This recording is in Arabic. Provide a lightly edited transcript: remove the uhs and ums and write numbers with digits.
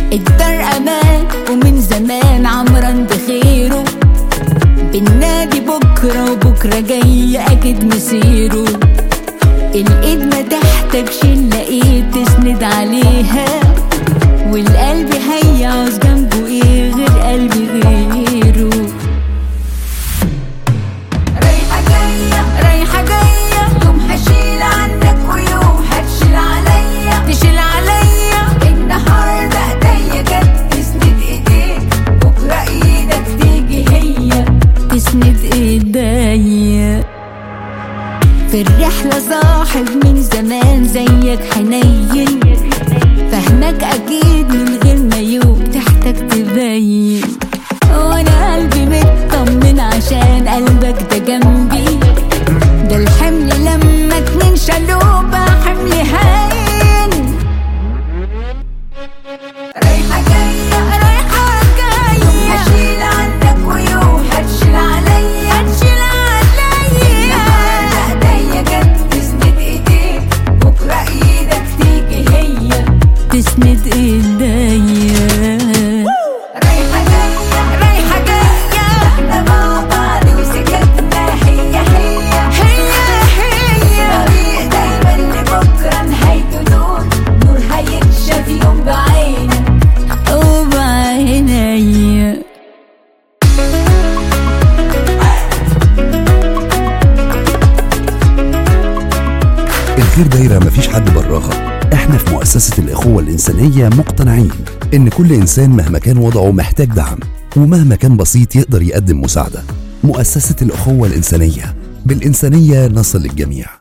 الدار امان ومن زمان عمران بخيره، بالنادي بكرة وبكرة جاي اكيد مسيره. الايد ما تحتاجش الا ايد تسند عليها، والقلب هيعوز جنبه ايه غير قلبي غيره. رايحة جاية رايحة جاية، يوم هشيل عنك ويوم هتشيل عليا، تشيل عليا. النهاردة ايديا جت تسند ايديك، بكرة ايدك تيجي هي تسند ايديا. في الرحلة صاحب من زمان زيك حنين، فهمك اكيد من غير ما يوم تحتاج تبين. وانا قلبي مطمن عشان قلبك ده جنبي، ده الحمل لما اتنين شالوه بقى حمل هين. رايحة جاية رايحة جاية، هشيل عنك ويوم هتشيل عليا، هتشيل عليا. النهاردة ايديا جت تسند ايديك، بكرة ايدك تيجي هي تسند ايديا. رايحة جاية رايحة جاية، احنا مع بعض وسكتنا هي هي طريق دايما لبكرة نهايته نور، نور هيكشف يوم بعينك وبعينيا. الخير دايرة مفيش حد براها. احنا في مؤسسة الأخوة الإنسانية مقتنعين إن كل إنسان مهما كان وضعه محتاج دعم، ومهما كان بسيط يقدر يقدم مساعدة. مؤسسة الأخوة الإنسانية، بالإنسانية نصل للجميع.